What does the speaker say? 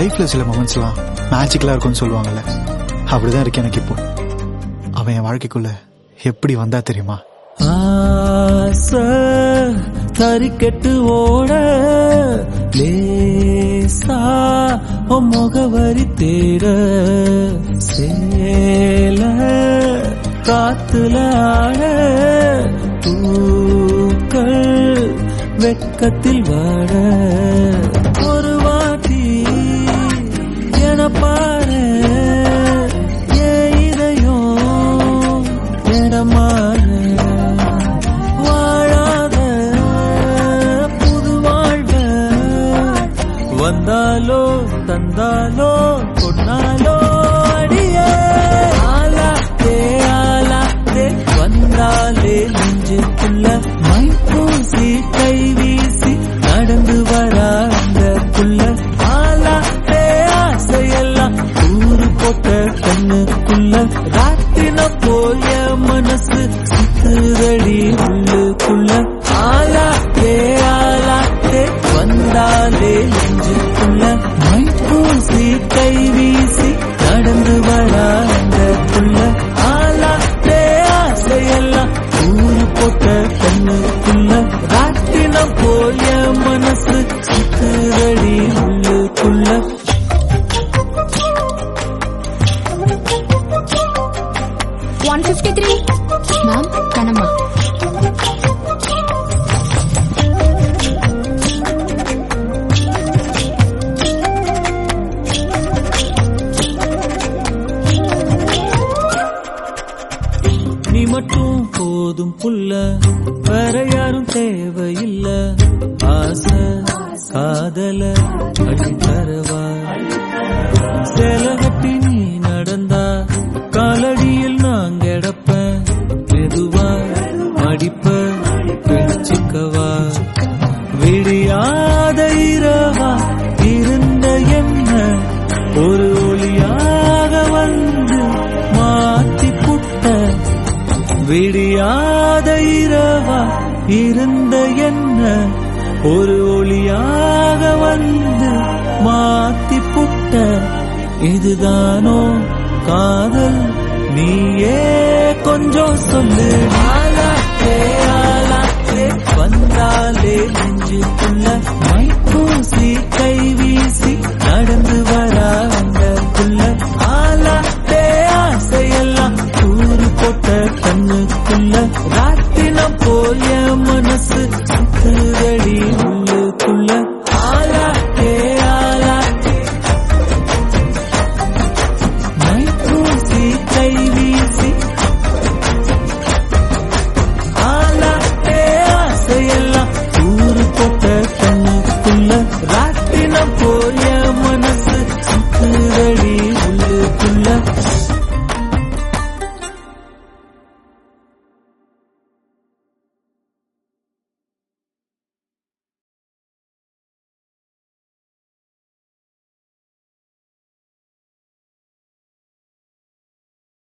லைஃப்ல சில மொமெண்ட்ஸ்லாம் மேஜிக்கலா இருக்கும்னு சொல்லுவாங்கல்ல, அப்படிதான் இருக்கு எனக்கு இப்போ. அவன் என் வாழ்க்கைக்குள்ள எப்படி வந்தா தெரியுமா? ஆசை தறிக்கெட்டு ஓட லேசா முகவரி தேட சேல காத்துல ஆட பூக்கள் வெட்கத்தில் வாட ஒரு வாட்டி என பாரு ஏன் இதையும் இடமாறு வாழாத புது வாழ்வ வந்தாலோ தந்தாலோ கொண்டாலோ அடியே ஆலாத்தே ஆலாத்தே வந்தாலே நெஞ்சுக்குள்ள மை பூசி கை வீசி நடந்து வராண்டக்குள்ள ஆலாத்தே ஆசையெல்லாம் ஊரு போட்ட கண்ணுக்குள்ள ராத்தின போய மனசு சுத்துதடி உள்ளுக்குள்ள ஆலாத்தே ஆலாத்தே வந்தாலே நெஞ்சுக்குள்ள மை பூசி கை வீசி நடந்து வராண்டக்குள்ள ஆலாத்தே ஆசையெல்லாம் ஊரு போட்ட கண்ணுக்குள்ள ராத்தின போய மனசு சுத்துதடி உள்ளுக்குள்ள. மேம் கனமா நீ மட்டும் போதும் புள்ள, வேற யாரும் தேவையில்ல. ஆசை காதல அடி தரவா சேல கட்டி நீ நடந்தா காலடியில் நான் கிடப்பேன். மெதுவா மடிப்ப பிடிச்சிக்கவா விடியாத இரவா இருந்த என்ன ஒரு ஒளியாக வந்து மாத்தி புட்ட. விடியாத இரவா இருந்த என்ன ஒரு ஒளியாக வந்து மாத்தி புட்ட. இதுதானோ காதல் நீயே கொஞ்சம் சொல்லு. ஆலாத்தே ஆலாத்தே வந்தாலே நெஞ்சுக்குள்ள மை பூசி கை வீசி நடந்து வராண்டக்குள்ள ஆலாத்தே ஆசையெல்லாம் ஊரு போட்ட கண்ணுக்குள்ள ராத்தின போய மனசு சுத்துதடி உள்ள